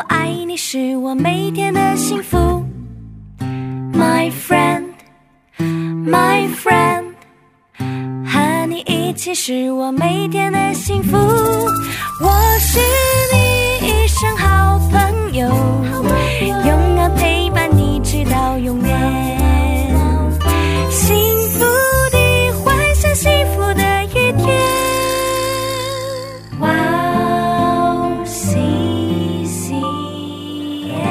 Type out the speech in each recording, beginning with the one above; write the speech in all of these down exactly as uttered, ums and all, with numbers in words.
爱你是我每天的幸福 My friend My friend 和你一起是我每天的幸福，我是你一生好朋友，永远陪伴你直到永远，幸福的幻想，幸福的一天。哇哦，西西耶！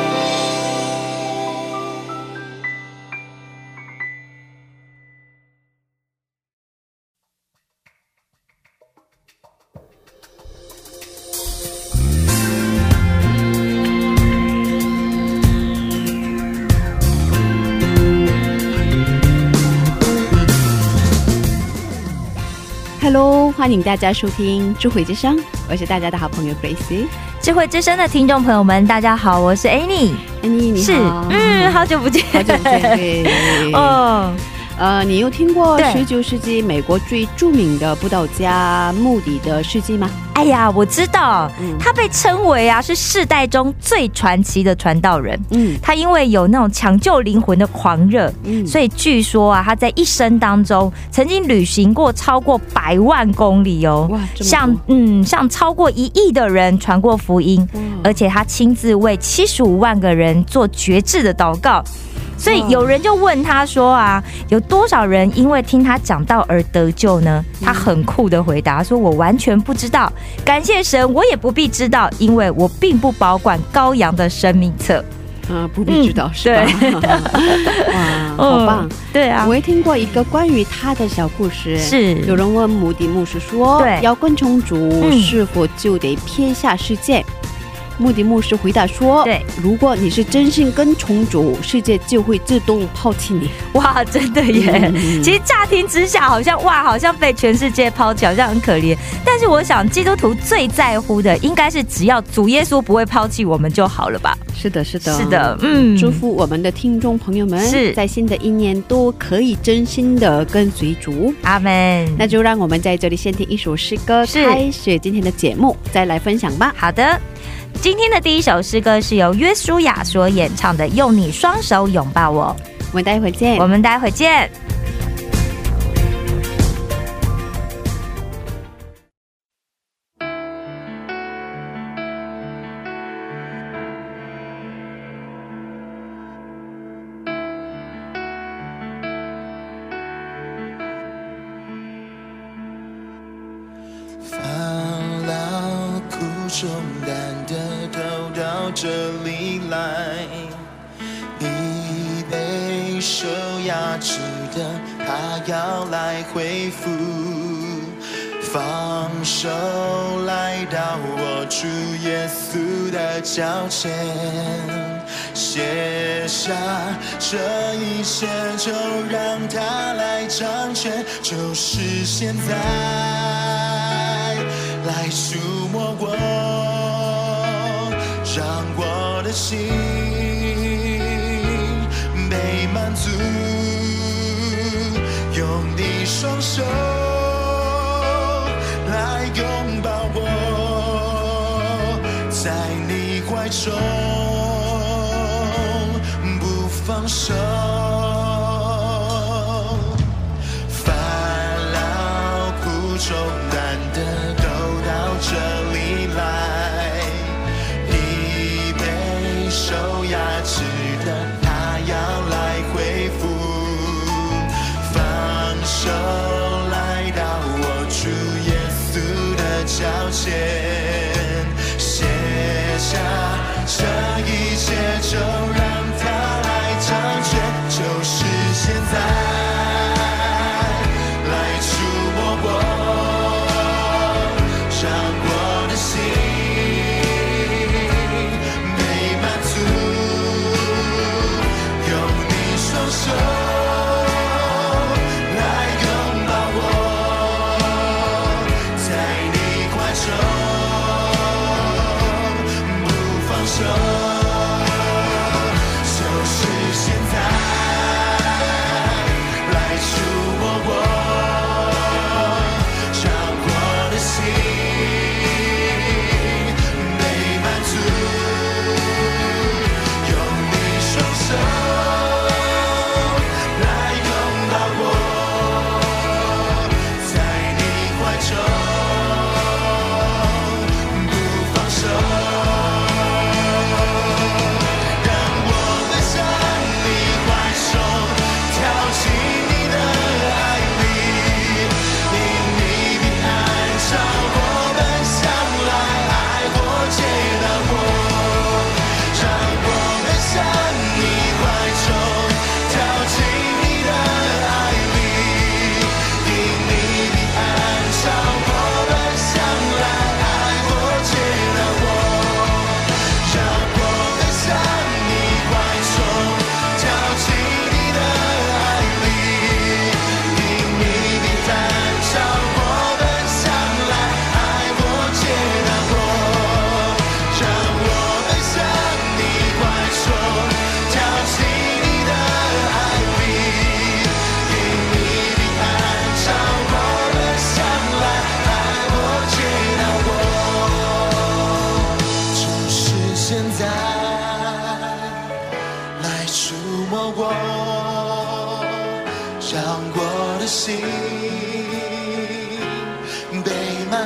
Hello， 欢迎大家收听智慧之声，我是大家的好朋友 Gracie。 智慧之声的听众朋友们，大家好，我是 Annie。 Annie 你好， 是，嗯，好久不见， 好久不见，对， 哦。 呃，你有听过十九世纪美国最著名的布道家穆迪的事迹吗？ 哎呀，我知道，嗯、他被称为啊是世代中最传奇的传道人。嗯，他因为有那种抢救灵魂的狂热，嗯，所以据说啊他在一生当中曾经旅行过超过百万公里哦，哇，向嗯向超过一亿的人传过福音，而且他亲自为七十五万个人做决志的祷告。所以有人就问他说啊，有多少人因为听他讲道而得救呢？他很酷的回答说，我完全不知道，感谢神，我也不必知道，因为我并不保管羔羊的生命册。 啊，不必知道、嗯、是吧？哇，好棒、嗯！ 对啊， 我也听过一个关于他的小故事。 是有人问穆迪牧师说，对，要跟从主，是否就得撇下世界？穆迪牧师回答说，对，如果你是真心跟从主，世界就会自动抛弃你。 哇，真的耶、嗯、其实乍听之下好像哇好像被全世界抛弃，好像很可怜，但是我想基督徒最在乎的应该是只要主耶稣不会抛弃我们就好了吧。 是的是的是的，嗯， 祝福我们的听众朋友们是在新的一年都可以真心的跟随主， 阿们。 那就让我们在这里先听一首诗歌开始今天的节目，再来分享吧。 好的，今天的第一首诗歌是由约书亚所演唱的《用你双手拥抱我》。 我们待会见， 我们待会见。 重担的都到这里来，你被受压制的他要来恢复，放手来到我主耶稣的脚前，卸下这一切，就让他来掌权，就是现在来触摸我，让我的心被满足，用你双手来拥抱我，在你怀中不放手。烦恼苦重担的都到这里来，疲惫受压制的他要来恢复，放手来到我主耶稣的脚前，卸下这一切，就让他来掌权，就是现在来触摸我，让我的心被满足，用你双手来拥抱我，在你怀中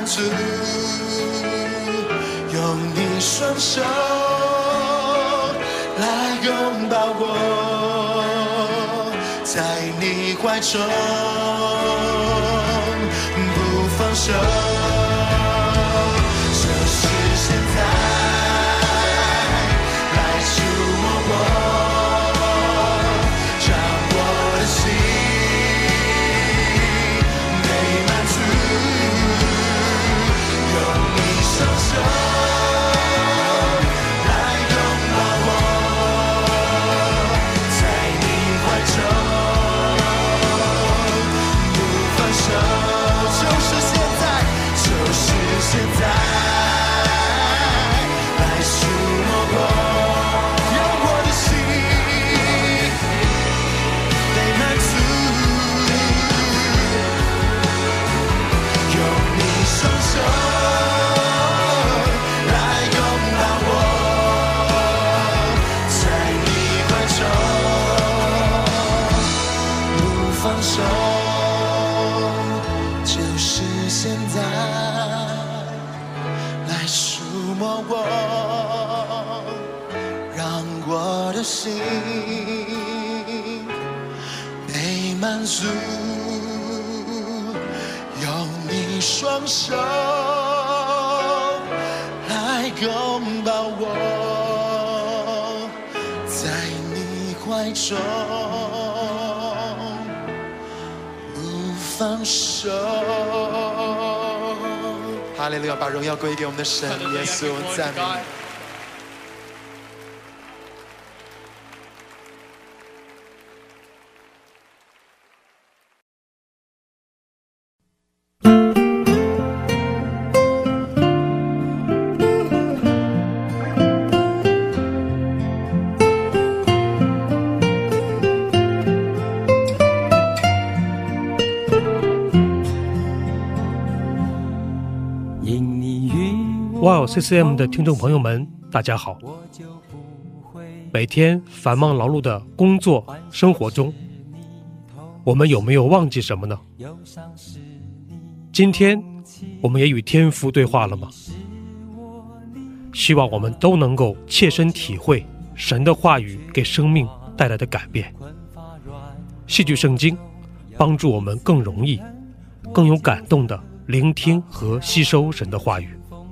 足，用你双手来拥抱我，在你怀中不放手，就是现在来触摸我，让我的心被满足，用你双手现在来触摸我，让我的心被满足，用你双手来拥抱我，在你怀中不放手，就是现在触摸我，让我的心被满足，用你双手来拥抱我，在你怀中不放手。哈利路亚，把荣耀归给我们的神耶稣，赞美你。 哇哦 C C M 的听众朋友们，大家好。每天繁忙劳碌的工作生活中，我们有没有忘记什么呢？今天我们也与天父对话了吗？希望我们都能够切身体会神的话语给生命带来的改变。戏剧圣经帮助我们更容易更有感动的聆听和吸收神的话语。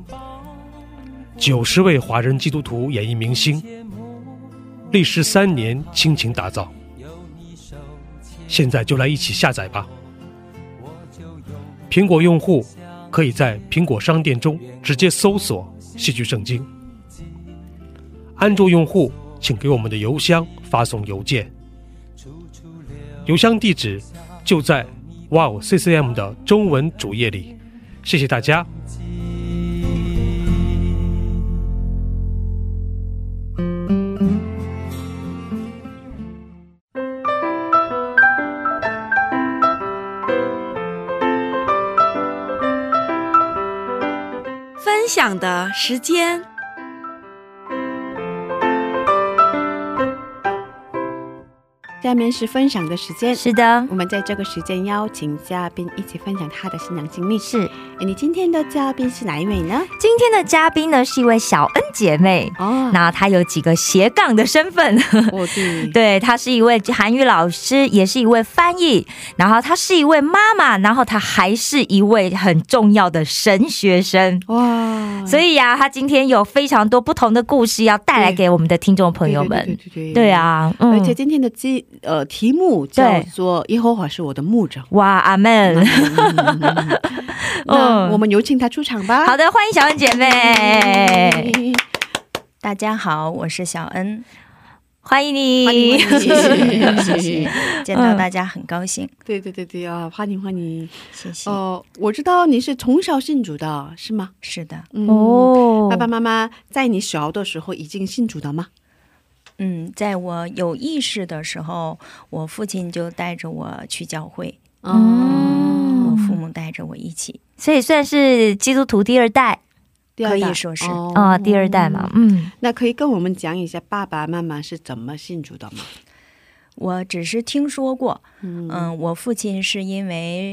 九十位华人基督徒演艺明星，历时三年倾情打造。现在就来一起下载吧。苹果用户可以在苹果商店中直接搜索戏剧圣经，安卓用户请给我们的邮箱发送邮件，邮箱地址就在 Wow C C M 的中文主页里。谢谢大家。 分享的时间。 下面是分享的时间。 是的， 我们在这个时间邀请嘉宾一起分享他的信仰经历。 是， 你今天的嘉宾是哪一位呢？ 今天的嘉宾呢是一位小恩姐妹哦，那她有几个斜杠的身份。 哦，对， 对，她是一位韩语老师，也是一位翻译，然后她是一位妈妈，然后她还是一位很重要的神学生。哇，所以呀、啊，她今天有非常多不同的故事要带来给我们的听众朋友们。对对对对对，对啊，嗯， 而且今天的记呃题目叫做耶和华是我的牧者。 哇，阿门。 那我们有请他出场吧。 好的，欢迎小恩姐妹。 大家好，我是小恩， 欢迎你， 欢迎欢迎谢谢，见到大家很高兴。 嗯、对对对对啊，欢迎欢迎， 谢谢。 哦、呃，我知道你是从小信主的，是吗？ 是的。 嗯、哦，爸爸妈妈在你小的时候已经信主的吗？ 嗯，在我有意识的时候，我父亲就带着我去教会。嗯，我父母带着我一起， 所以算是基督徒第二代， 可以说是啊、 哦哦，第二代嘛。嗯， 那可以跟我们讲一下爸爸妈妈是怎么信主的吗？ 我只是听说过。嗯，嗯我父亲是因为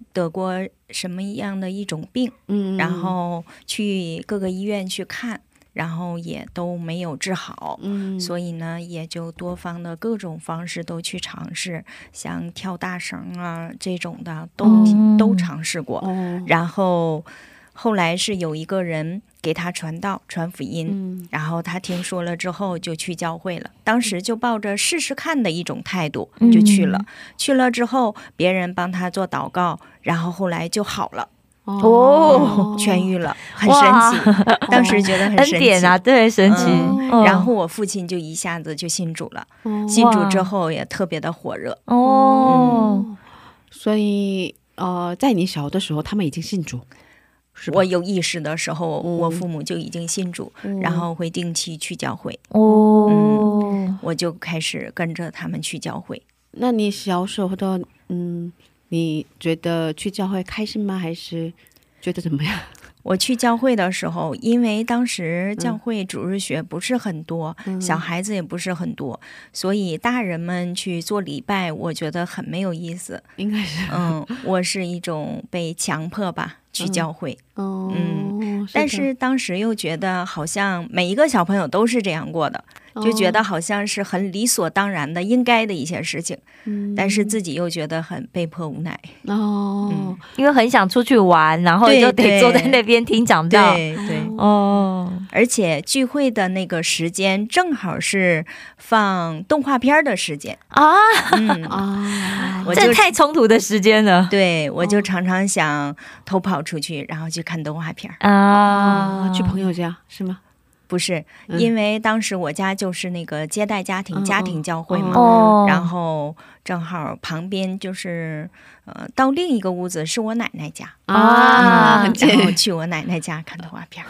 得过什么样的一种病，嗯，然后去各个医院去看，然后也都没有治好，嗯，所以呢也就多方的各种方式都去尝试，像跳大绳啊这种的都、嗯、都尝试过、哦、然后后来是有一个人给他传道传福音、嗯、然后他听说了之后就去教会了，当时就抱着试试看的一种态度就去了、嗯、去了之后别人帮他做祷告，然后后来就好了哦、嗯，痊愈了，很神奇，当时觉得很神奇，恩典啊，对，神奇、嗯、然后我父亲就一下子就信主了、哦、信主之后也特别的火热哦、 嗯、所以呃，在你小的时候他们已经信主， 我有意识的时候、嗯、我父母就已经信主、嗯、然后会定期去教会哦、嗯，我就开始跟着他们去教会。 那你小时候的嗯你觉得去教会开心吗？还是觉得怎么样？ 我去教会的时候，因为当时教会主日学不是很多、嗯、小孩子也不是很多，所以大人们去做礼拜我觉得很没有意思，应该是嗯，我是一种被强迫吧去教会， 嗯, 嗯是但是当时又觉得好像每一个小朋友都是这样过的，就觉得好像是很理所当然的应该的一些事情、嗯、但是自己又觉得很被迫无奈哦、嗯，因为很想出去玩，然后就得坐在那边听讲道，对对哦，而且聚会的那个时间正好是放动画片的时间啊，嗯啊，这太冲突的时间了，对，我就常常想偷跑出去然后去看动画片啊、 哦、去朋友家是吗？ 不是，因为当时我家就是那个接待家庭、嗯、家庭教会嘛、哦、然后正好旁边就是呃，到另一个屋子是我奶奶家啊、嗯，然后去我奶奶家看动画片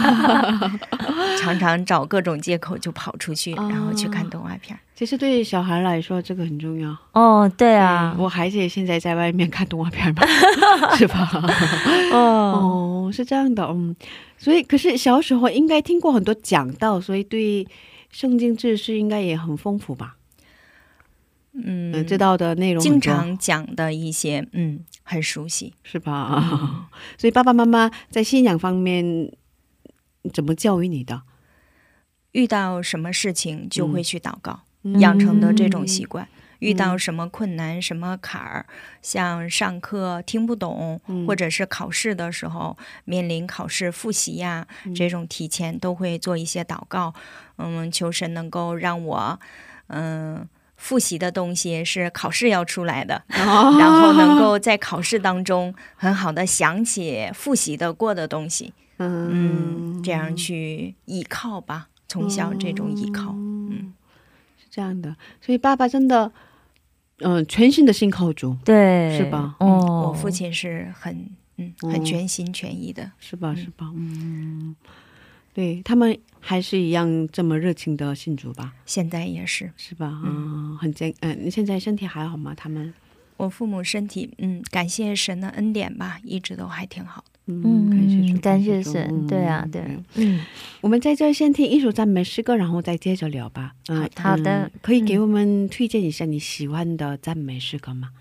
常常找各种借口就跑出去、啊、然后去看动画片。 其实对小孩来说这个很重要哦，对啊、嗯、我孩子也现在在外面看动画片嘛是吧哦, 哦，是这样的，嗯，所以可是小时候应该听过很多讲道，所以对圣经知识应该也很丰富吧？嗯，知道的内容经常讲的一些嗯很熟悉是吧、嗯、所以爸爸妈妈在信仰方面怎么教育你的？ 遇到什么事情就会去祷告、嗯、养成的这种习惯、嗯，遇到什么困难什么坎儿，像上课听不懂、嗯、或者是考试的时候面临考试复习呀、嗯、这种提前都会做一些祷告，嗯，求神能够让我嗯复习的东西是考试要出来的、哦、然后能够在考试当中很好的想起复习的过的东西， 嗯, 嗯，这样去依靠吧，从小这种依靠、嗯嗯， 是这样的，所以爸爸真的嗯、呃，全心的信靠主，对，是吧、 嗯哦、我父亲是很嗯很全心全意的、哦、 是吧是吧，嗯，对，他们还是一样这么热情的信主吧？ 现在也是， 是吧？嗯，很健，嗯、呃，现在身体还好吗？他们？ 我父母身体，嗯，感谢神的恩典吧，一直都还挺好的。嗯，感谢主，感谢神、嗯，对啊，对， 嗯，我们在这先听一首赞美诗歌，然后再接着聊吧。嗯，好的、嗯，可以给我们推荐一下你喜欢的赞美诗歌吗？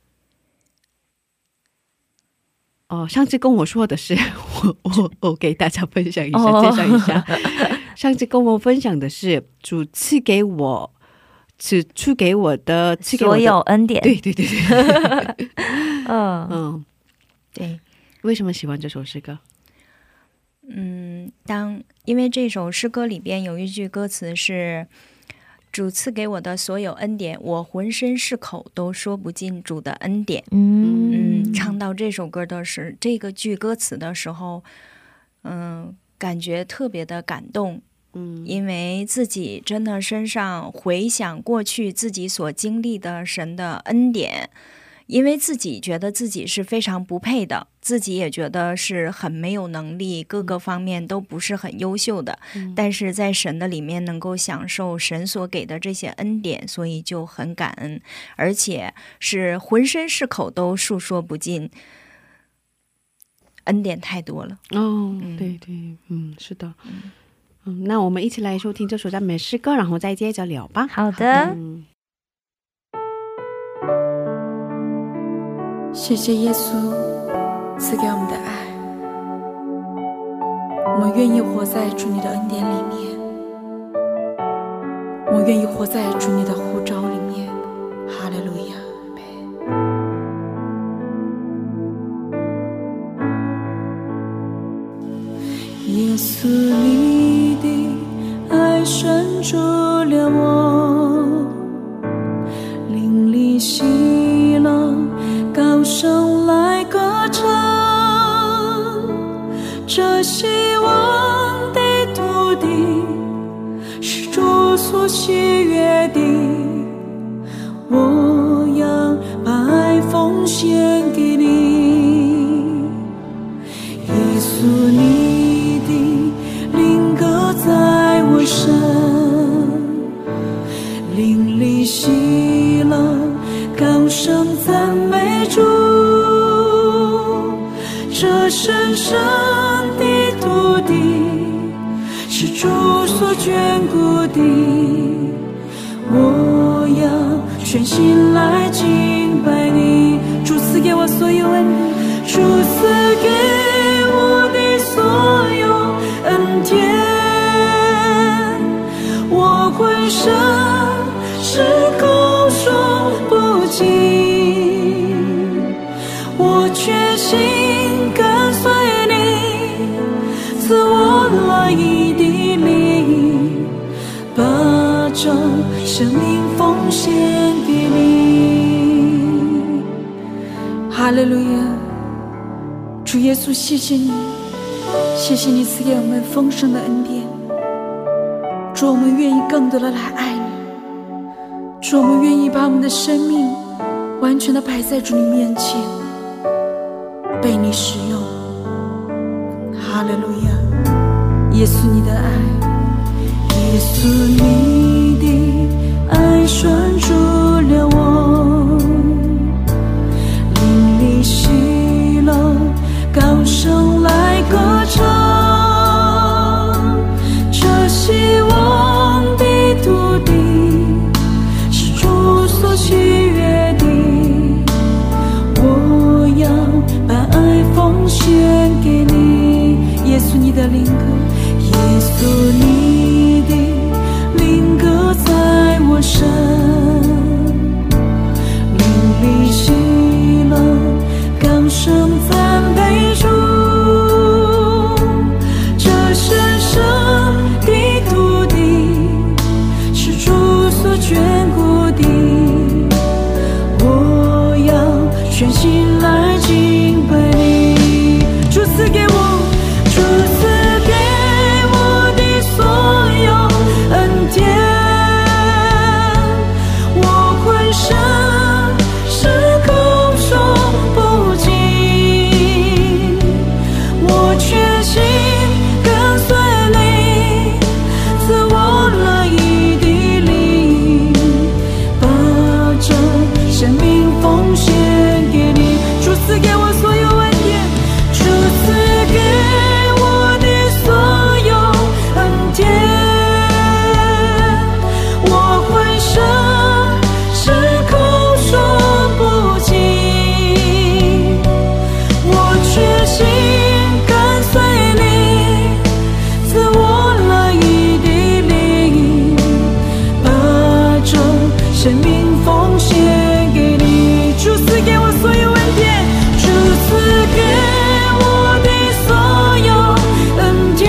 哦，上次跟我说的是我我我给大家分享一下、哦、介绍一下上次跟我分享的是主赐给我赐出给我的赐给我的所有恩典，对对对对嗯嗯，对，为什么喜欢这首诗歌？ 嗯，当因为这首诗歌里边有一句歌词是主赐给我的所有恩典，我浑身是口都说不尽主的恩典。嗯嗯，唱到这首歌的时这个句歌词的时候，嗯，感觉特别的感动。嗯，因为自己真的身上回想过去自己所经历的神的恩典，因为自己觉得自己是非常不配的，自己也觉得是很没有能力，各个方面都不是很优秀的、嗯、但是在神的里面能够享受神所给的这些恩典，所以就很感恩，而且是浑身是口都述说不尽，恩典太多了。 哦，嗯、对对，嗯，是的。嗯嗯，那我们一起来收听这首赞美诗歌，然后再接着聊吧。好的。嗯， 谢谢耶稣赐给我们的爱，我们愿意活在主你的恩典里面，我们愿意活在主你的呼召里面。哈利路亚。耶稣你的爱深住了我，灵里喜乐高声来歌唱，这希望的土地是主所喜悦的，我要把爱奉献给你。耶稣你的灵歌在我身，灵里喜乐高声赞美主，这神圣的土地是主所眷顾的，我要全心来敬拜你。主赐给我所有恩典，主赐给我的所有恩典，我浑身是口说不尽，我全心跟随你，赐我乐意的灵，把这生命奉献给你。哈利路亚。主耶稣，谢谢你，谢谢你赐给我们丰盛的恩典。主，我们愿意更多的来爱你，主，我们愿意把我们的生命完全的摆在主你面前，被你使用。哈利路亚。耶稣你的爱，耶稣你的爱拴住了我，灵里喜乐高声来歌唱，这希望的土地是主所喜悦的，我要把爱奉献给你。耶稣你的灵歌，耶稣你的灵歌在我身，灵里喜乐高声赞美主，这神圣的土地是主所眷顾的，我要全心来敬拜你。主赐给我，主赐给我的所有恩典，我浑身是口说不尽，我全心跟随你，赐我乐意的灵，把这生命奉献给你。主赐给我所有恩典，主赐给我的所有恩典，我浑身是口说不尽，我全心跟随你，赐我乐意的灵，把这生命奉献给你。主赐给我所有恩典，主赐给我的所有恩典，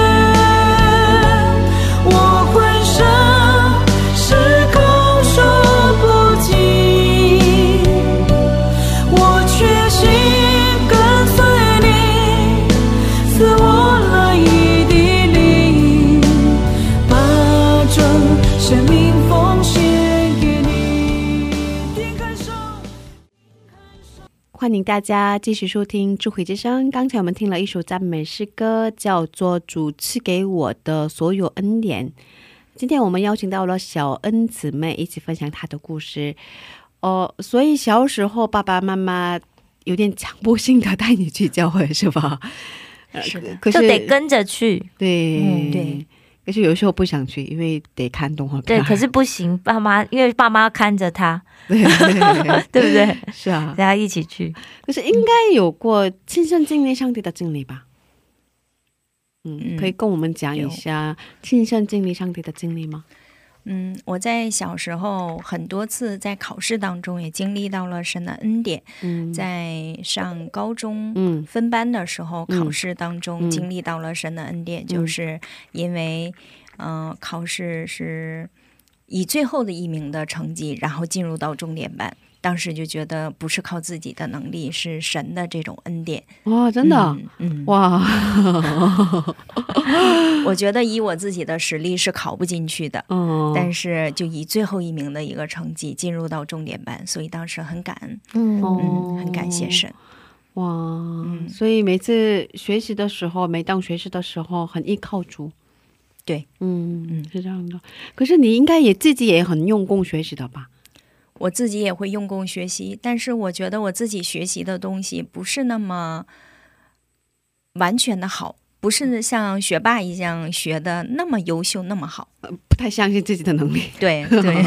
我浑身是口说不尽，我全心跟随你，赐我乐意的灵，把这生命奉献给你。点开手。 欢迎大家继续收听智慧之声。刚才我们听了一首赞美诗歌，叫做主赐给我的所有恩典。今天我们邀请到了小恩姊妹一起分享她的故事。哦，所以小时候爸爸妈妈有点强迫性的带你去教会是吧？ 是的，可是就得跟着去。 对、 嗯、对。 可是有时候不想去，因为得看动画片。 对，可是不行，爸妈因为爸妈看着他，对对不对？是啊，大家一起去。 可是应该有过亲身经历上帝的经历吧？嗯，可以跟我们讲一下亲身经历上帝的经历吗？ 嗯，我在小时候很多次在考试当中也经历到了神的恩典。嗯，在上高中分班的时候，考试当中经历到了神的恩典，就是因为嗯、呃，考试是以最后的一名的成绩，然后进入到重点班。当时就觉得不是靠自己的能力，是神的这种恩典。哇，真的，嗯，嗯哇，我觉得以我自己的实力是考不进去的，嗯，但是就以最后一名的一个成绩进入到重点班，所以当时很感恩，嗯，嗯很感谢神。哇、嗯，所以每次学习的时候，每当学习的时候，很依靠主。对，嗯嗯，是这样的。可是你应该也自己也很用功学习的吧？我自己也会用功学习，但是我觉得我自己学习的东西不是那么完全的好，不是像学霸一样学的那么优秀那么好，呃、不太相信自己的能力。对对，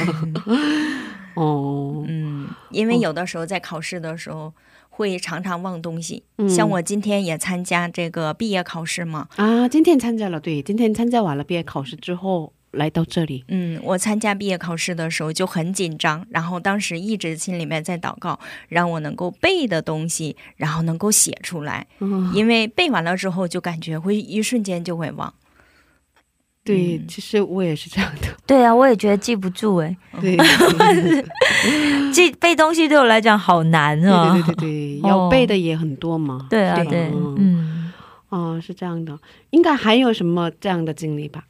哦，嗯，因为有的时候在考试的时候会常常忘东西，嗯、像我今天也参加这个毕业考试嘛。啊，今天参加了，对，今天参加完了毕业考试之后。来到这里，嗯，我参加毕业考试的时候就很紧张，然后当时一直心里面在祷告，让我能够背的东西，然后能够写出来，嗯、因为背完了之后就感觉会一瞬间就会忘。对、嗯，其实我也是这样的。对啊，我也觉得记不住哎。对，记背东西对我来讲好难啊。对对对对，要背的也很多嘛。对啊，对，嗯，哦，是这样的。应该还有什么这样的经历吧？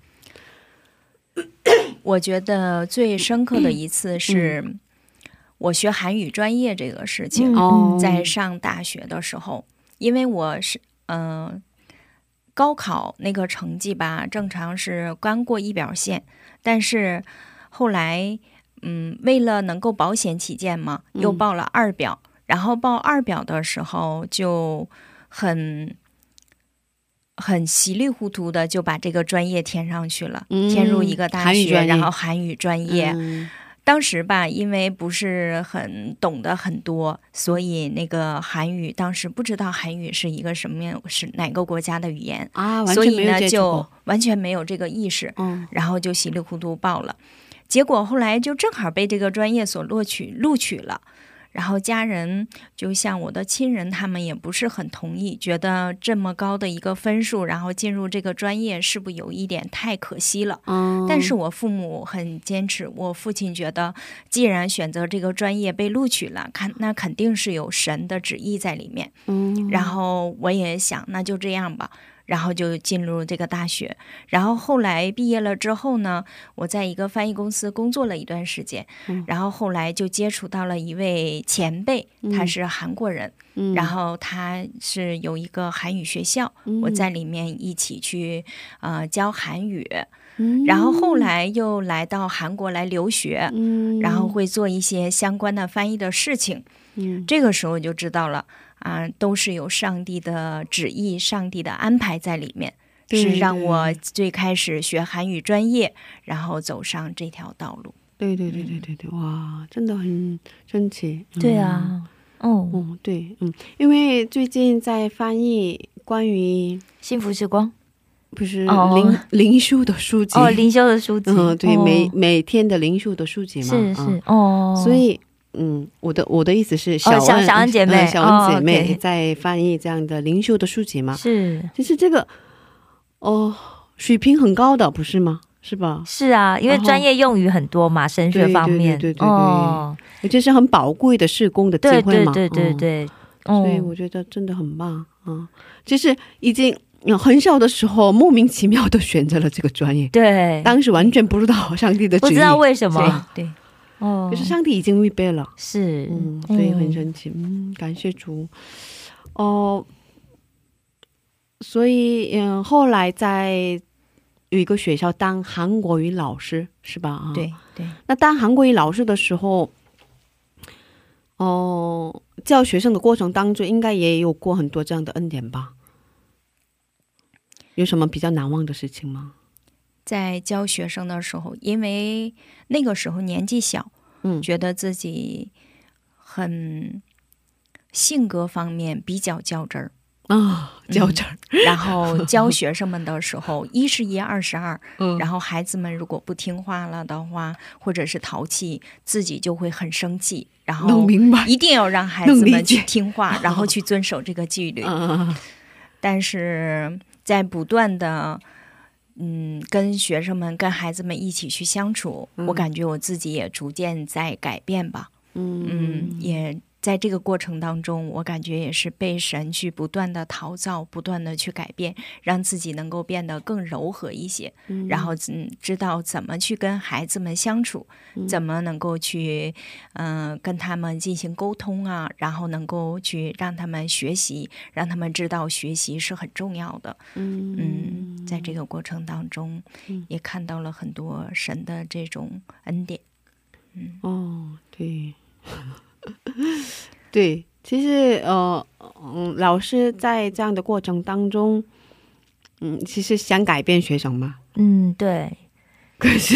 我觉得最深刻的一次是我学韩语专业这个事情，嗯、在上大学的时候，因为我是嗯、呃、高考那个成绩吧，正常是刚过一表线，但是后来嗯为了能够保险起见嘛，又报了二表，嗯、然后报二表的时候就很。很稀里糊涂的就把这个专业填上去了，嗯、填入一个大学，然后韩语专业。嗯、当时吧，因为不是很懂得很多，所以那个韩语当时不知道韩语是一个什么样，是哪个国家的语言啊，所以呢就完全没有这个意识，嗯、然后就稀里糊涂报了。结果后来就正好被这个专业所录取录取了。然后家人就像我的亲人，他们也不是很同意，觉得这么高的一个分数，然后进入这个专业是不是有一点太可惜了？嗯，但是我父母很坚持，我父亲觉得既然选择这个专业被录取了，看那肯定是有神的旨意在里面。嗯，然后我也想那就这样吧。然后就进入这个大学，然后后来毕业了之后呢，我在一个翻译公司工作了一段时间，嗯、然后后来就接触到了一位前辈，他是韩国人，嗯、然后他是有一个韩语学校，嗯、我在里面一起去呃教韩语，嗯、然后后来又来到韩国来留学，嗯、然后会做一些相关的翻译的事情，嗯、这个时候就知道了。啊，都是有上帝的旨意，上帝的安排在里面，是让我最开始学韩语专业，然后走上这条道路。对对对对对对，哇，真的很神奇。嗯、对啊，哦，嗯，对，嗯，因为最近在翻译关于幸福时光，不是灵、哦、灵修的书籍哦，灵修的书籍，嗯，对，哦、每每天的灵修的书籍嘛，是是、嗯、哦，所以。嗯，我的我的意思是小恩、哦、小, 小恩姐妹、嗯、小恩姐妹在翻译这样的灵修的书籍嘛，是，其实这个哦水平很高的，不是吗？是吧？是啊，因为专业用语很多嘛，神学方面，对对对对对，哦，而且是很宝贵的事工的机会嘛，对对对对对，嗯、所以我觉得真的很棒啊！就是已经很小的时候莫名其妙的选择了这个专业，对，当时完全不知道上帝的旨意，不知道为什么，对。哦，可是上帝已经预备了，是，嗯，所以很神奇，嗯，感谢主，哦，所以嗯，后来在有一个学校当韩国语老师，是吧？对对。那当韩国语老师的时候，哦，教学生的过程当中，应该也有过很多这样的恩典吧？有什么比较难忘的事情吗？ 在教学生的时候，因为那个时候年纪小，嗯，觉得自己很性格方面比较较真儿啊，较真儿、 嗯。然后教学生们的时候，一是一，二是二。嗯，然后孩子们如果不听话了的话，或者是淘气，自己就会很生气。然后一定要让孩子们去听话，然后去遵守这个纪律。嗯，但是在不断的。嗯，跟学生们、跟孩子们一起去相处，嗯、我感觉我自己也逐渐在改变吧。嗯, 嗯，也在这个过程当中，我感觉也是被神去不断的陶造、不断的去改变，让自己能够变得更柔和一些。嗯、然后嗯，知道怎么去跟孩子们相处，嗯、怎么能够去嗯、呃、跟他们进行沟通啊，然后能够去让他们学习，让他们知道学习是很重要的。嗯嗯，在这个过程当中，嗯、也看到了很多神的这种恩典。嗯哦，对。对，其实呃嗯，老师在这样的过程当中，嗯，其实想改变学生嘛， 嗯，对， 可是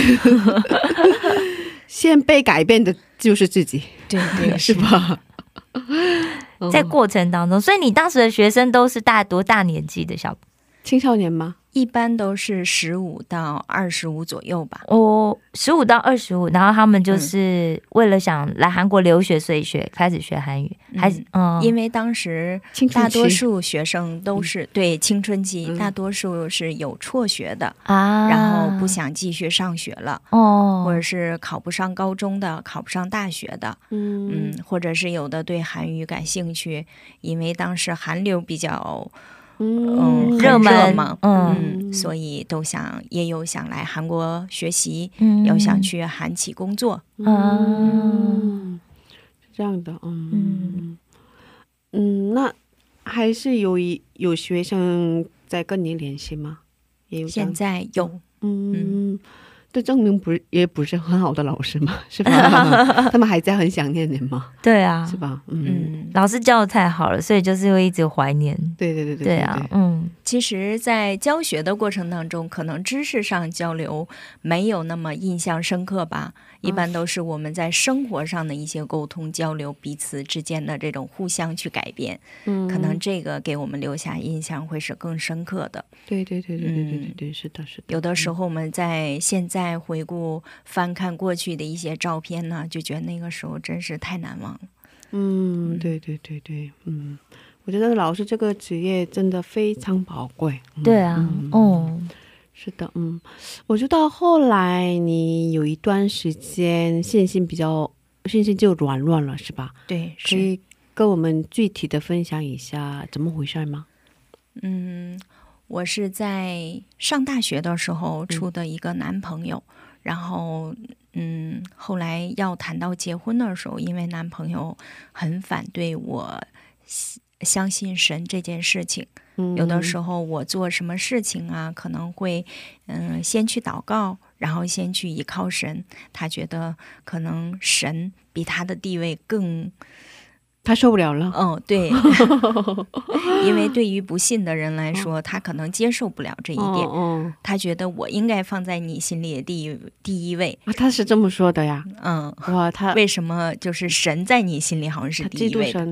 先被改变的就是自己， 对对， 是吧？ 在过程当中，所以你当时的学生都是大多大年纪的小青少年吗？ 一般都是十五到二十五左右吧。 哦，十五到二十五，然后他们就是为了想来韩国留学，所以学开始学韩语，嗯、还是嗯， 因为当时大多数学生都是、嗯、对青春期、嗯，大多数是有辍学的啊，然后不想继续上学了，哦，或者是考不上高中的，考不上大学的，嗯嗯，或者是有的对韩语感兴趣，因为当时韩流比较。嗯，热门嘛，嗯，所以都想也有想来韩国学习，嗯，有想去韩企工作， 嗯，这样的，嗯嗯嗯，那还是有有学生在跟你联系吗？也有， 现在有， 嗯。这证明不是也不是很好的老师嘛，是吧？他们还在很想念你吗？ 对啊， 是吧？嗯， 嗯，老师教的太好了，所以就是会一直怀念。 对对对对， 对啊，嗯， 其实，在教学的过程当中，可能知识上交流没有那么印象深刻吧。一般都是我们在生活上的一些沟通交流，彼此之间的这种互相去改变，嗯，可能这个给我们留下印象会是更深刻的。 对对对对对对对对，是的，是的。 有的时候我们在现在回顾翻看过去的一些照片呢，就觉得那个时候真是太难忘了。 嗯，对对对对，嗯，我觉得老师这个职业真的非常宝贵。 嗯、对啊，嗯。嗯是的，嗯，我知道后来你有一段时间信心比较信心就软弱了，是吧？ 对， 可以跟我们具体的分享一下怎么回事吗？ 嗯，我是在上大学的时候处的一个男朋友，嗯、然后嗯，后来要谈到结婚的时候，因为男朋友很反对我相信神这件事情。有的时候我做什么事情啊，可能会嗯、呃、先去祷告，然后先去依靠神。他觉得可能神比他的地位更， 他受不了了。 嗯，对，因为对于不信的人来说，他可能接受不了这一点。哦、他觉得我应该放在你心里的第一第一位。 啊，他是这么说的呀？ 嗯，哇，他为什么就是神在你心里好像是第一位的？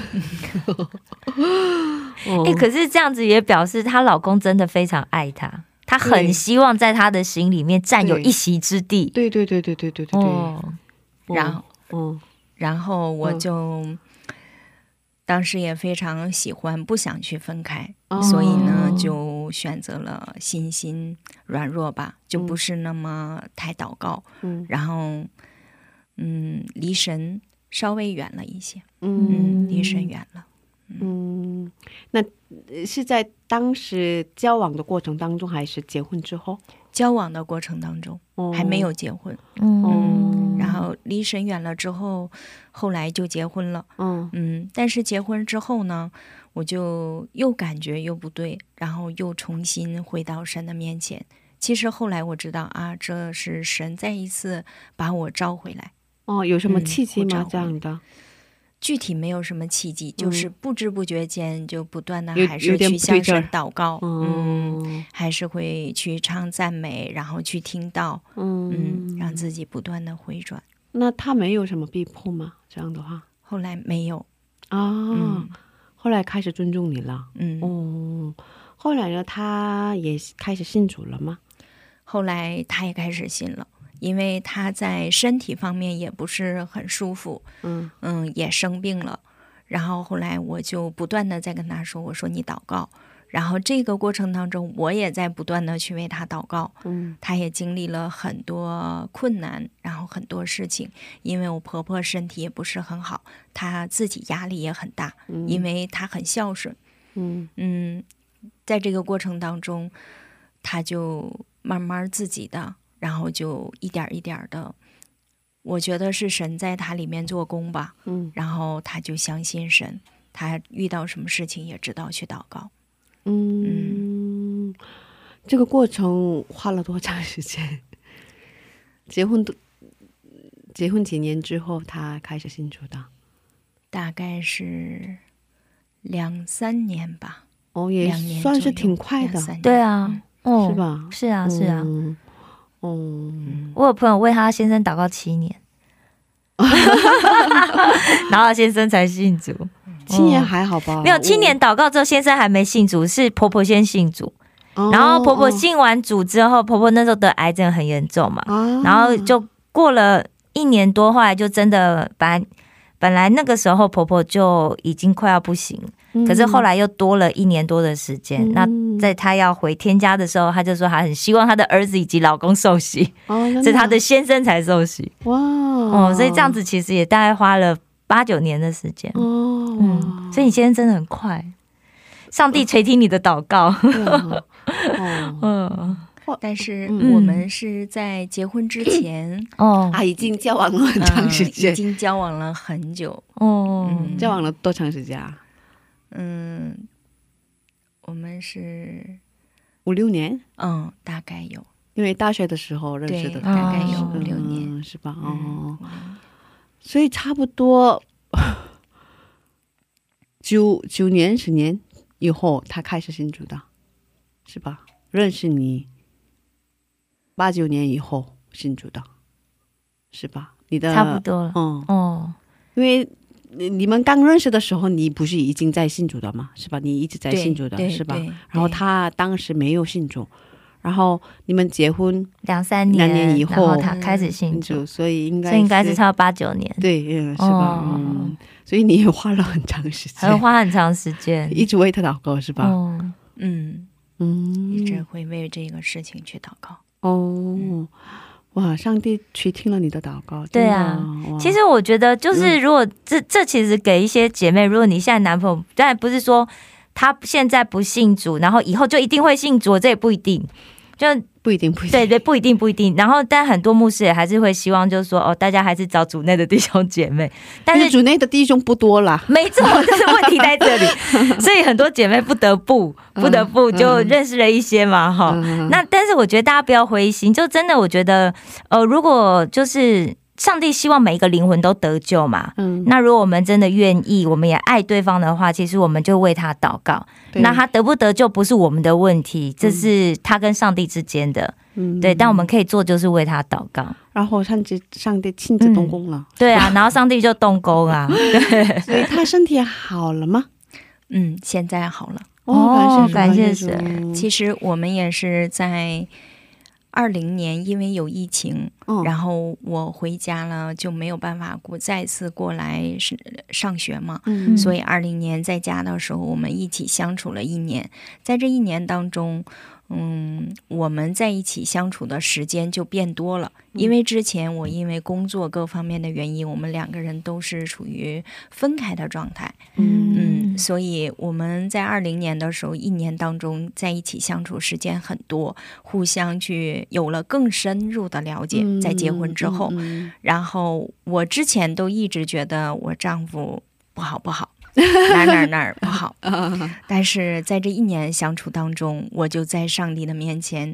哎、欸，可是这样子也表示她老公真的非常爱她，她很希望在她的心里面占有一席之地。 对对对对对对对对。哦、 然后，嗯，然后我就、嗯、当时也非常喜欢，不想去分开，哦、所以呢，就选择了信心软弱吧，就不是那么太祷告，嗯，然后，嗯，离神稍微远了一些，嗯，离神远了。 嗯，那是在当时交往的过程当中，还是结婚之后？ 交往的过程当中，哦、还没有结婚。嗯，然后离神远了之后，后来就结婚了。嗯嗯，但是结婚之后呢，我就又感觉又不对，然后又重新回到神的面前。其实后来我知道啊，这是神再一次把我召回来。 哦，有什么契机吗？嗯、这样的？ 具体没有什么契机，就是不知不觉间就不断的还是去向神祷告，嗯，还是会去唱赞美，然后去听道，嗯，让自己不断的回转。 那他没有什么逼迫吗？这样的话后来没有啊，后来开始尊重你了。嗯哦，后来呢他也开始信主了吗？ 后来他也开始信了，因为他在身体方面也不是很舒服，嗯嗯，也生病了。然后后来我就不断的在跟他说，我说你祷告。然后这个过程当中，我也在不断的去为他祷告。嗯，他也经历了很多困难，然后很多事情。因为我婆婆身体也不是很好，她自己压力也很大，嗯、因为她很孝顺。嗯嗯，在这个过程当中，她就慢慢自己的。然后就一点一点的，我觉得是神在他里面做工吧，嗯，然后他就相信神，他遇到什么事情也知道去祷告。 嗯，嗯这个过程花了多长时间？结婚结婚几年之后他开始信主的？ 大概是两三年吧。 哦，也算是挺快的。 对啊， 哦，是吧？ 是啊，是啊。嗯嗯，我有朋友为他先生祷告七年，然后先生才信主。 七年还好吧？ 没有，七年祷告之后，先生还没信主，是婆婆先信主。然后婆婆信完主之后，婆婆那时候得癌症很严重嘛，然后就过了一年多，后来就真的本来本来那个时候婆婆就已经快要不行。可是后来又多了一年多的时间、嗯、那在她要回天家的时候，她就说她很希望她的儿子以及老公受洗、哦、所以她的先生才受洗。哇、哦、所以这样子其实也大概花了八九年的时间、哦嗯、所以你先生真的很快，上帝垂听你的祷告、哦哦、但是我们是在结婚之前、嗯哦啊、已经交往了很长时间、嗯、 已经交往了很久、 哦嗯、交往了多长时间啊？ 嗯，我们是五六年， 嗯，大概有， 因为大学的时候认识的， 大概有五六年、 嗯、是吧？哦、嗯，所以差不多九九年十年以后，他开始信主的，是吧？认识你八九年以后信主的，是吧？你的差不多了， 嗯哦，因为。你们刚认识的时候你不是已经在信主的吗？是吧？你一直在信主的是吧？然后他当时没有信主，然后你们结婚两三年两年以后然后他开始信主、 嗯、所以应该是所以应该是差不多八九年， 对、嗯、是吧、哦嗯、所以你也花了很长时间， 还花很长时间一直为他祷告是吧？ 哦、嗯嗯，一直会为这个事情去祷告。 哦、嗯哇，上帝去听了你的祷告。 对啊，其实我觉得就是如果这、嗯、这其实给一些姐妹，如果你现在男朋友当然不是说他现在不信主然后以后就一定会信主，这也不一定，就不一定不一定对对不一定不一定。然后但很多牧师也还是会希望就是说哦，大家还是找主内的弟兄姐妹，但是主内的弟兄不多啦， 没错，这是问题在这里所以很多姐妹不得不不得不就认识了一些嘛哈、嗯。那但是我觉得大家不要灰心，就真的我觉得呃，如果就是上帝希望每一个灵魂都得救嘛、嗯、那如果我们真的愿意，我们也爱对方的话，其实我们就为他祷告，那他得不得救不是我们的问题，这是他跟上帝之间的、嗯、对，但我们可以做就是为他祷告， 然后上帝上帝亲自动工了、嗯、 对啊，然后上帝就动工啊对， 所以他身体好了吗？ 嗯，现在好了哦，感谢神。 其实我们也是在二零年因为有疫情、哦、然后我回家了就没有办法过再次过来上学嘛、嗯、所以二零年在家的时候我们一起相处了一年，在这一年当中嗯，我们在一起相处的时间就变多了，因为之前我因为工作各方面的原因，我们两个人都是处于分开的状态，嗯嗯，所以我们在二零年的时候一年当中在一起相处时间很多，互相去有了更深入的了解，在结婚之后、嗯嗯、然后我之前都一直觉得我丈夫不好不好哪哪哪不好但是在这一年相处当中，我就在上帝的面前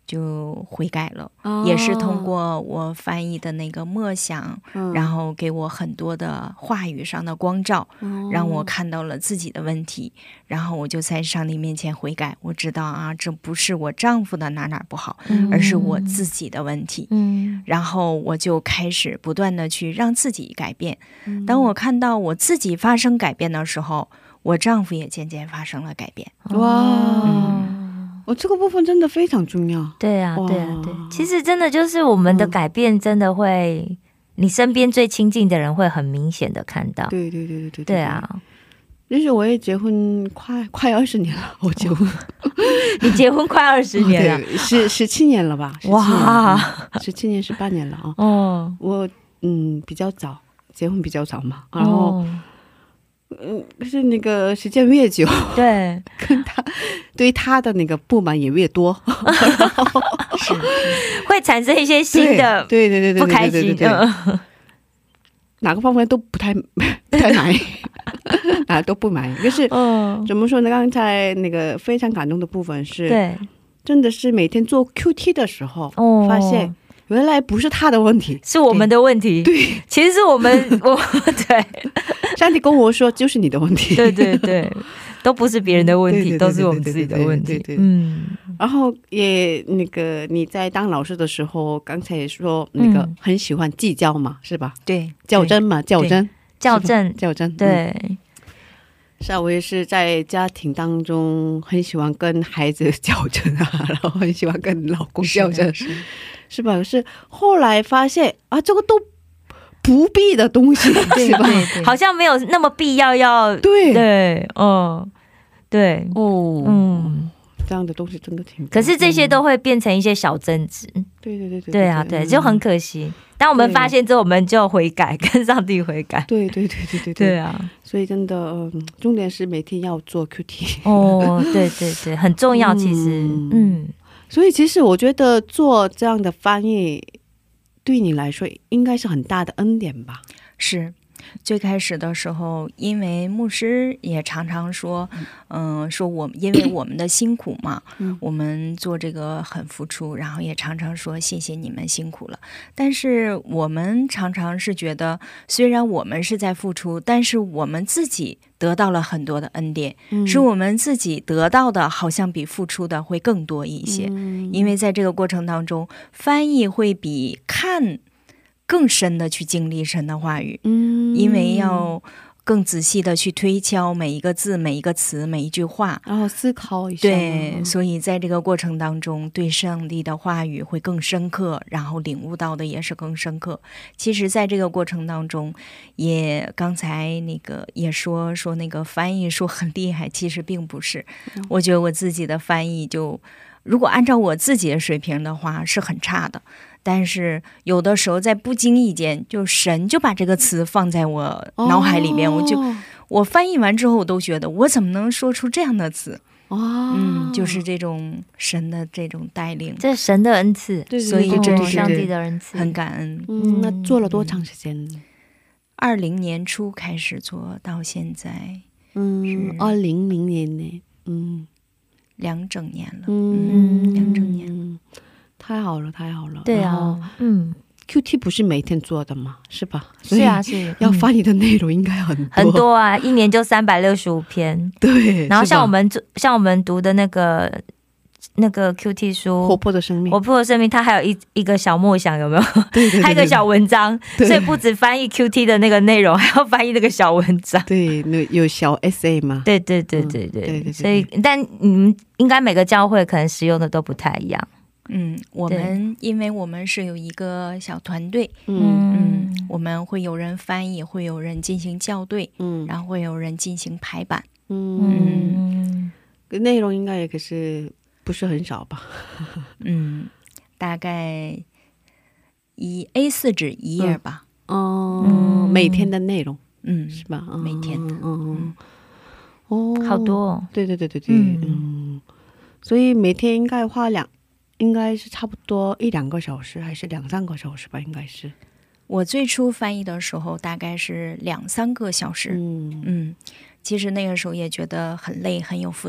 就悔改了，也是通过我翻译的那个默想，然后给我很多的话语上的光照，让我看到了自己的问题，然后我就在上帝面前悔改，我知道啊，这不是我丈夫的哪哪不好，而是我自己的问题，然后我就开始不断的去让自己改变。当我看到我自己发生改变的时候，我丈夫也渐渐发生了改变。 哇，我这个部分真的非常重要。 对啊对啊对，其实真的就是我们的改变真的会，你身边最亲近的人会很明显的看到。对对对对对对啊， 就是我也结婚快快二十年了，我结婚你结婚快二十年了， 十十七年了吧？哇，十七年十八年了啊！哦，我嗯比较早结婚比较早嘛，然后。嗯，可是那个时间越久，对，跟他对他的那个不满也越多， 是会产生一些新的对对对对不开心， 哪个方面都不太不太满意，啊都不满意。可是怎么说呢？刚才那个非常感动的部分是，对，真的是每天做 Q T 的时候，发现。原来不是他的问题， 是我们的问题。对，其实是我们我对上帝跟我说就是你的问题。对对对， 都不是别人的问题，都是我们自己的问题。 嗯，然后也那个你在当老师的时候，刚才也说那个很喜欢计较嘛，是吧？对，较真嘛，较真， 较真， 较真。对，是啊，我也是在家庭当中很喜欢跟孩子较真啊，然后很喜欢跟老公较真。是吧？是后来发现啊，这个都不必的东西，是吧？ 好像没有那么必要要对对，嗯，对哦，嗯， 这样的东西真的挺…… 可是这些都会变成一些小争执，对对对对，对啊，对，就很可惜。当我们发现之后，我们就悔改，跟上帝悔改。对对对对对对啊！ 所以真的，嗯，重点是每天要做 Q T。 哦，对对对，很重要。其实，嗯。 所以其实我觉得做这样的翻译对你来说应该是很大的恩典吧。 是，最开始的时候因为牧师也常常说嗯、呃，说我们因为我们的辛苦嘛、嗯、我们做这个很付出，然后也常常说谢谢你们辛苦了，但是我们常常是觉得虽然我们是在付出，但是我们自己得到了很多的恩典、嗯、是我们自己得到的好像比付出的会更多一些、嗯、因为在这个过程当中翻译会比看更深的去经历神的话语、嗯、因为要更仔细的去推敲每一个字每一个词每一句话， 然后思考一下， 对，所以在这个过程当中对上帝的话语会更深刻，然后领悟到的也是更深刻。其实在这个过程当中也刚才那个也说说那个翻译说很厉害，其实并不是、嗯、我觉得我自己的翻译就如果按照我自己的水平的话是很差的，但是有的时候在不经意间就神就把这个词放在我脑海里边、哦、我就我翻译完之后我都觉得我怎么能说出这样的词、哦、嗯，就是这种神的这种带领， 这是神的恩赐， 所以这是上帝的恩赐， 很感恩。 嗯，那做了多长时间？ 二零年初开始做到现在， 嗯，二零零年呢，嗯， 两整年了，嗯，两整年。 太好了太好了， 对啊，嗯 Q T 不是每天做的吗？是吧？ 是啊，是要翻译的内容应该很多很多啊，一年就三百六十五篇，对。然后像我们像我们读的那个那个 Q T 书活泼的生命， 活泼的生命它还有一一个小默想，有没有？对对对对，还有一个小文章，所以不止翻译 Q T 的那个内容，还要翻译那个小文章， 对，那有小 essay 吗？ 对对对对对、嗯、对对，所以但你们应该每个教会可能使用的都不太一样。 嗯，我们因为我们是有一个小团队，嗯嗯，我们会有人翻译，会有人进行校对，嗯，然后会有人进行排版， 嗯，嗯，内容应该也可是不是很少吧？ 嗯，大概一 A 四 纸一页吧。 哦、嗯嗯，每天的内容， 嗯， 是吧？ 每天的， 嗯，哦，好多， 对对对对对，嗯，嗯，所以每天应该花两。应该是差不多一两个小时还是两三个小时吧，应该是我最初翻译的时候大概是两三个小时， 嗯, 嗯其实那个时候也觉得很累很有负担，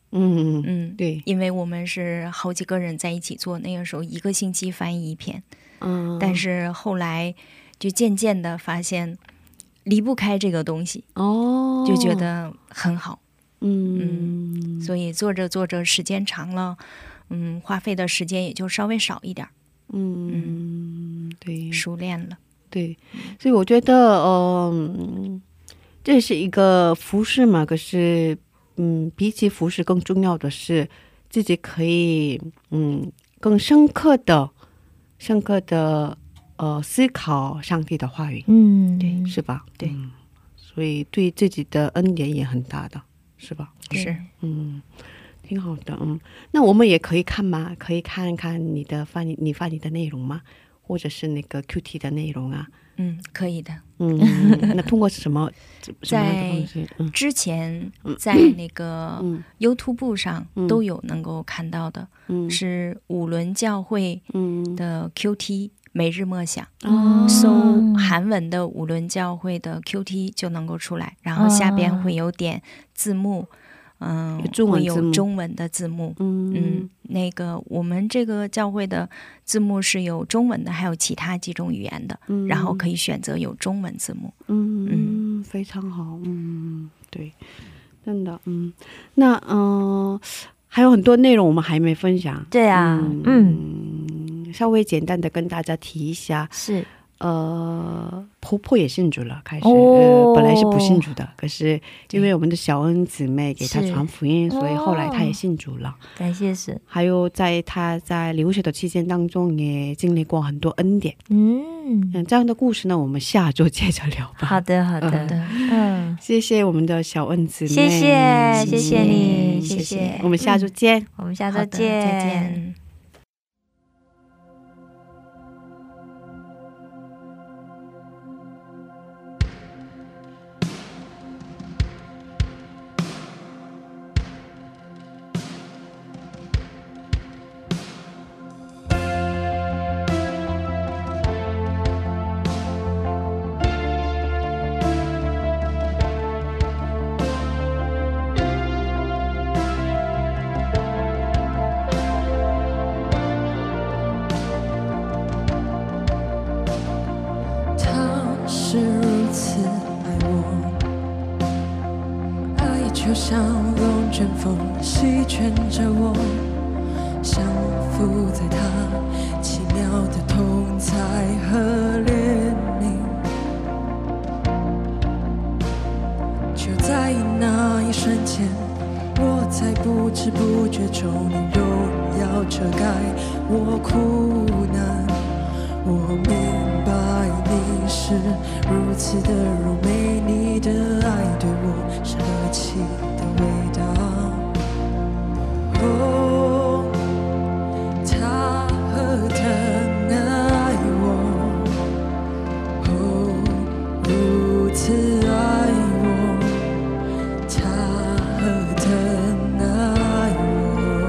嗯嗯，对，因为我们是好几个人在一起做，那个时候一个星期翻译一篇，嗯，但是后来就渐渐的发现离不开这个东西，哦，就觉得很好，嗯嗯，所以做着做着时间长了，嗯，花费的时间也就稍微少一点，嗯，对，熟练了，对，所以我觉得，嗯，这是一个服饰嘛，可是。嗯，比起服饰更重要的是自己可以嗯更深刻的深刻的呃思考上帝的话语，嗯，对，是吧？对，所以对自己的恩典也很大的，是吧？是，嗯，挺好的，嗯，那我们也可以看吗？可以看看你的翻译你翻译的内容吗？或者是那个 Q T 的内容啊？嗯，可以的。嗯，那通过什么？在之前在那个 YouTube 上都有能够看到的，是五伦教会的 Q T 每日默想，搜韩文的五伦教会的 Q T 就能够出来，然后下边会有点字幕。嗯，会有中文的字幕。嗯，那个我们这个教会的字幕是有中文的，还有其他几种语言的，然后可以选择有中文字幕。嗯，非常好。嗯，对，真的。嗯，那嗯，还有很多内容我们还没分享。对啊，嗯，稍微简单的跟大家提一下。是。呃，婆婆也信主了，开始、呃、本来是不信主的，可是因为我们的小恩姊妹给她传福音，所以后来她也信主了，感谢神。还有在她在留学的期间当中也经历过很多恩典。嗯，这样的故事呢我们下周接着聊吧。好的好的，嗯，谢谢我们的小恩姊妹，谢谢谢谢你，谢谢，我们下周见，我们下周见，再见。就像龙卷风席卷着我，降服在他奇妙的同在和怜悯。就在那一瞬间，我在不知不觉中，你荣耀遮盖我苦难。我明白你是如此的柔美，你的爱对我是何其的伟大。哦，他何等爱我，哦，如此爱我，他何等爱我。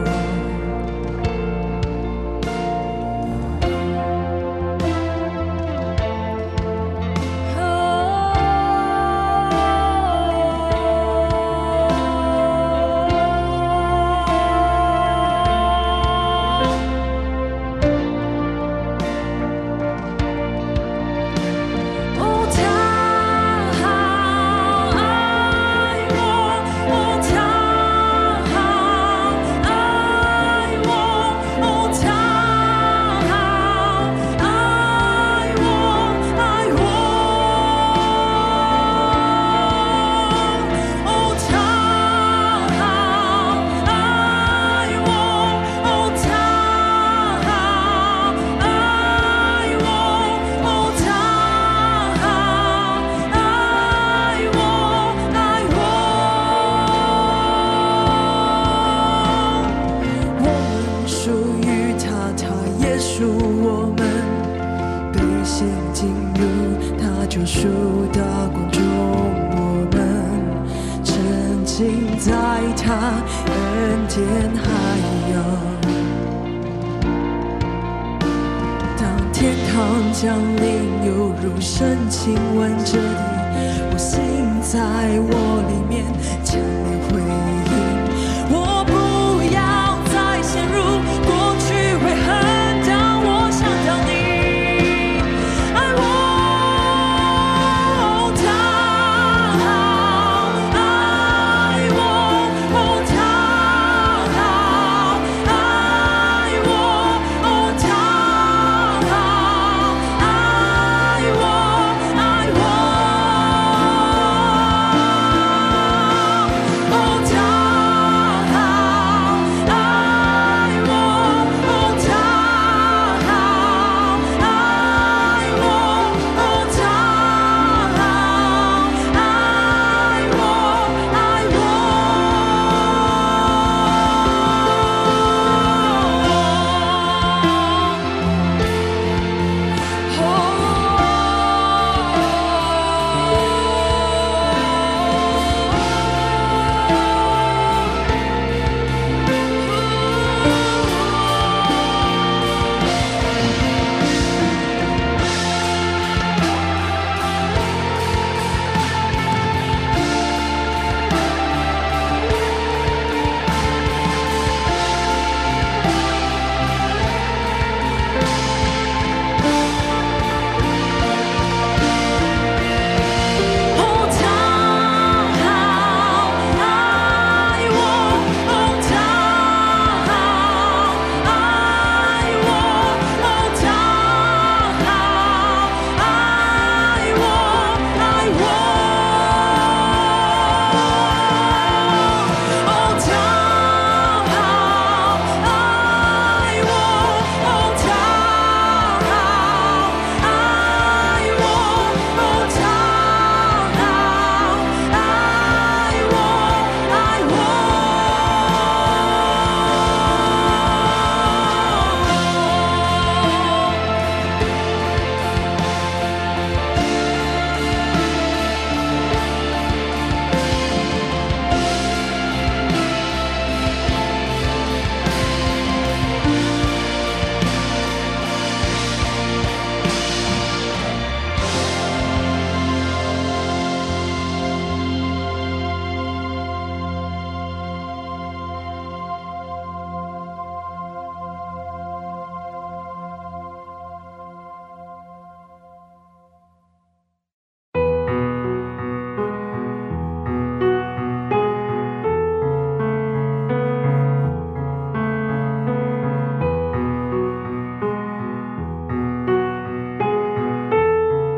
降临犹如深情吻着你，我心在我里面强烈回应，我不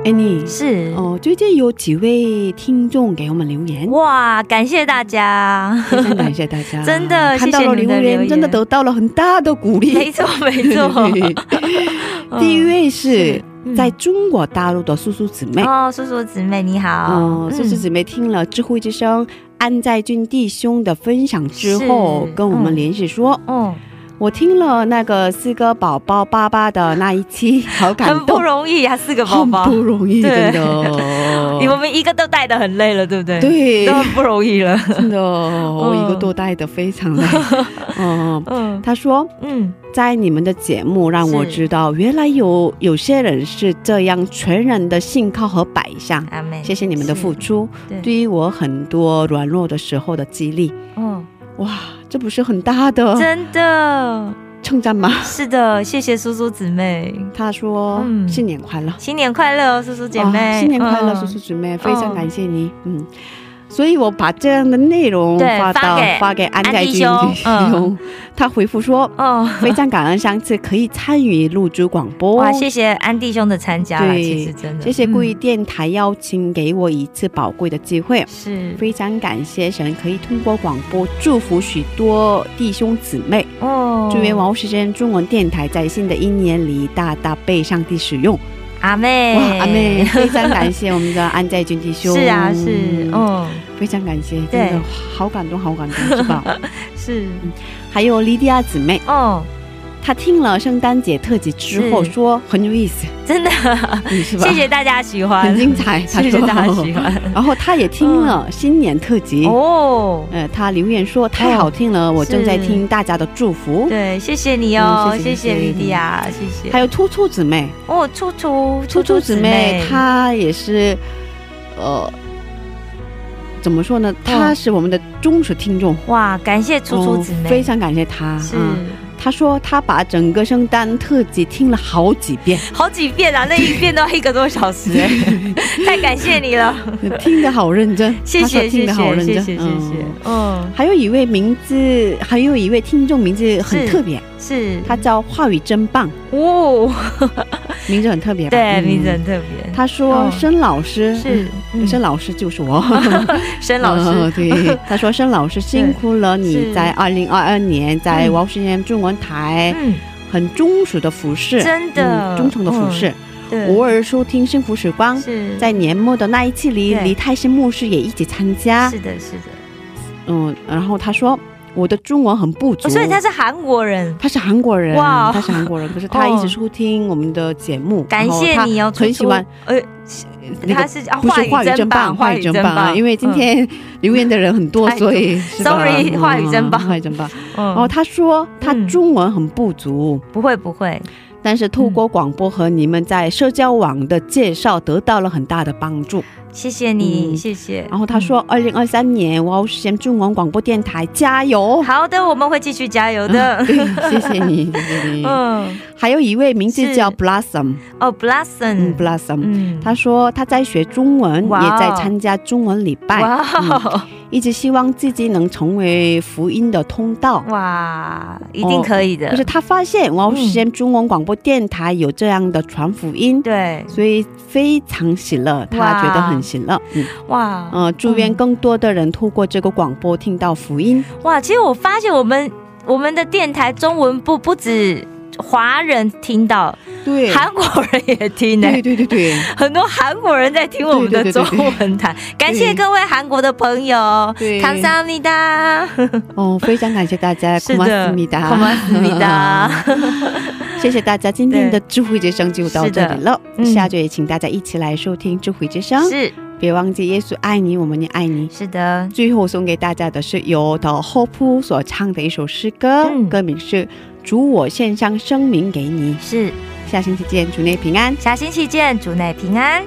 Annie， 是哦，最近有几位听众给我们留言， 哇，感谢大家， 非常感谢大家， 真的看到了留言，真的得到了很大的鼓励。 没错没错。 第一位是在中国大陆的叔叔姊妹， 哦，叔叔姊妹你好。 哦，叔叔姊妹听了智慧之声安在军弟兄的分享之后，跟我们联系说，嗯，我听了那个四个宝宝爸爸的那一期，好感动，很不容易啊，四个宝宝很不容易，真的。你们一个都带得很累了，对不对？对，都很不容易了，真的，我一个都带得非常累。嗯，他说，嗯，在你们的节目让我知道，原来有有些人是这样全然的信靠和摆上。谢谢你们的付出，对于我很多软弱的时候的激励。嗯，哇，这不是很大的，真的。称赞吗？是的，谢谢叔叔姊妹。他说，嗯，新年快乐，新年快乐，叔叔姐妹，新年快乐，叔叔姊妹，非常感谢你。嗯，所以我把这样的内容发到发给安在军弟兄，他回复说，非常感恩上次可以参与录制广播。哇，谢谢安弟兄的参加了，其实真的谢谢故意电台邀请给我一次宝贵的机会，是非常感谢神可以通过广播祝福许多弟兄姊妹。祝愿王世坚中文电台在新的一年里大大被上帝使用。阿妹，哇，阿妹，非常感谢我们的安在军弟兄。是啊，是，嗯，非常感谢，真的好感动，好感动，是吧？是，还有莉迪亚姊妹，哦。他听了圣诞节特辑之后说很有意思，真的，谢谢大家喜欢，很精彩，谢谢大家喜欢。然后他也听了新年特辑哦，呃，他留言说太好听了，我正在听大家的祝福。对，谢谢你哦，谢谢莉迪亚，谢谢。还有兔兔姊妹哦，兔兔兔兔姊妹，她也是呃。怎么说呢？她是我们的忠实听众。哇，感谢兔兔姊妹，非常感谢她。是。他说他把整个圣诞特辑听了好几遍，好几遍啊，那一遍都要一个多小时哎，太感谢你了，听得好认真，谢谢谢谢谢谢谢谢。嗯，还有一位名字，还有一位听众名字很特别，是他叫话语真棒哦，名字很特别，对，名字很特别。他说申老师是申老师就是我，申老师对，他说申老师辛苦了，你在二零二二年在王世坚中文台很忠实的服侍，真的忠诚的服侍，偶尔收听幸福时光，在年末的那一期里李泰新牧师也一起参加，是的是的。嗯，然后他说我的中文很不足，所以他是韩国人，他是韩国人，哇，他是韩国人，可是他一直收听我们的节目，感谢你哦，很喜欢，呃，他是话语真棒，话语真棒，因为今天留言的人很多，所以 sorry， 话语真棒，话语真棒。然后他说他中文很不足，不会不会，但是透过广播和你们在社交网的介绍得到了很大的帮助，谢谢你，谢谢。然后他说二零二三年我要实现中文广播电台加油，好的，我们会继续加油的，谢谢你，谢谢你。嗯，还有一位名字叫 Blossom， 哦 Blossom Blossom， 他说他在学中文，也在参加中文礼拜，一直希望自己能成为福音的通道，哇，一定可以的。可是他发现我要实现中文广播电台有这样的传福音，对，所以非常喜乐，他觉得很喜乐。哇，呃，祝愿更多的人透过这个广播听到福音。哇，其实我发现我们我们的电台中文部不止华人听到，对，韩国人也听，对对对对，很多韩国人在听我们的中文台，感谢各位韩国的朋友，감사합니다。哦，非常感谢大家，고맙습니다，고맙습니다。谢谢大家，今天的智慧之声就到这里了，下周也请大家一起来收听智慧之声，是。别忘记耶稣爱你，我们也爱你。是的，最后送给大家的是由的 Hope 所唱的一首诗歌，嗯，歌名是主我献上生命给你。是，下星期见，主内平安。下星期见，主内平安。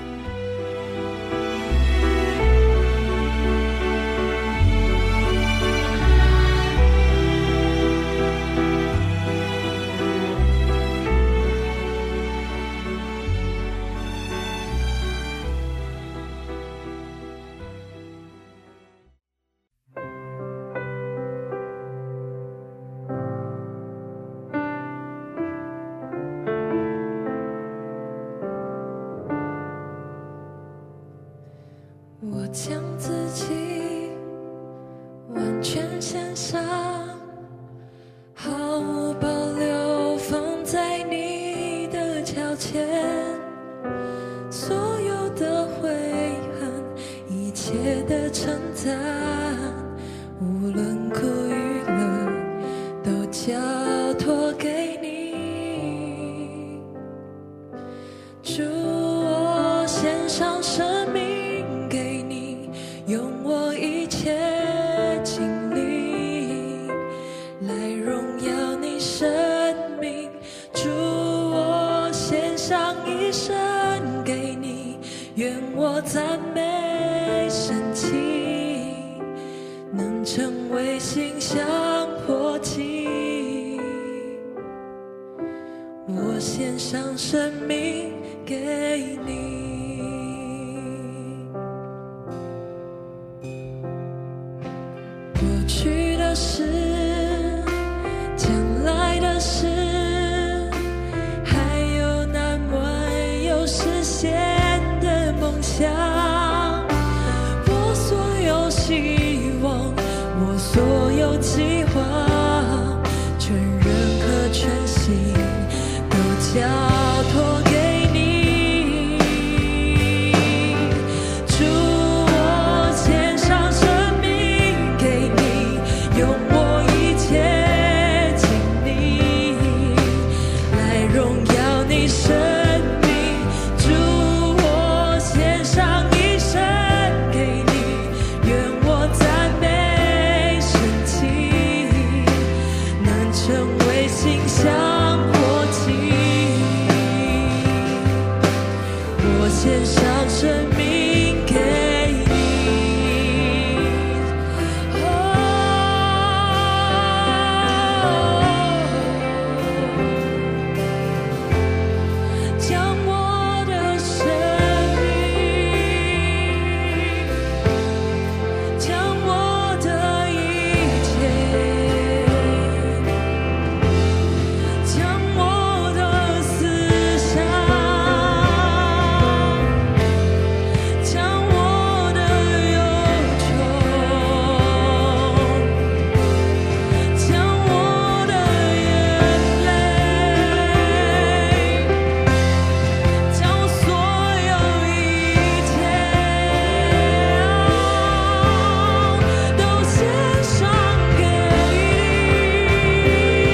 将自己完全献上，毫无保留放在你的脚前，所有的悔恨，一切的称赞，无论苦与乐，都交托给你。主，我献上生命给你，用我一切经历来荣耀你生命。主，我献上一生给你，愿我赞美神奇，能成为馨香火祭。我献上生命给你。过去的事，将来的事，还有难完又实现的梦想，我所有希望，我所有计划，全人和全心都交托给你。主，我献上生命给你，用我一切经历来荣耀你生命。主，我献上一生给你，愿我赞美神奇，能成为馨香火祭。我献上生命给你，将我的生命，将我的一切，将我的思想，将我的忧愁，将我的眼泪，将所有一切都献上给你，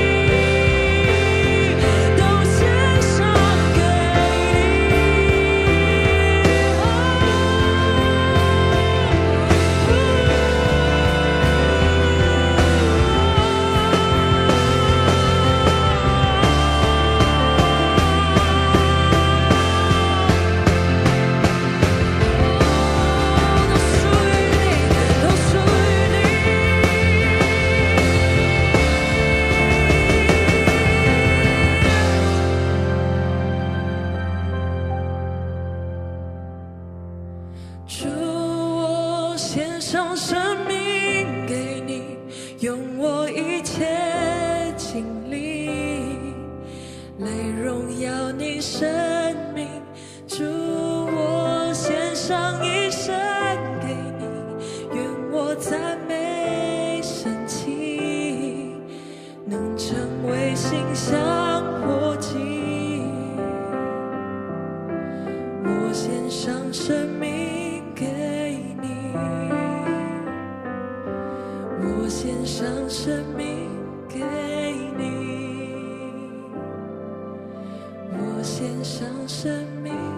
都献上给你，都属于你，主，我献上生命给你，用我一切经历来荣耀你生命。主，我献上一生给你，愿我赞美神奇，能成为馨香火祭。我献上生命给你，我献上生命给你，我献上生命。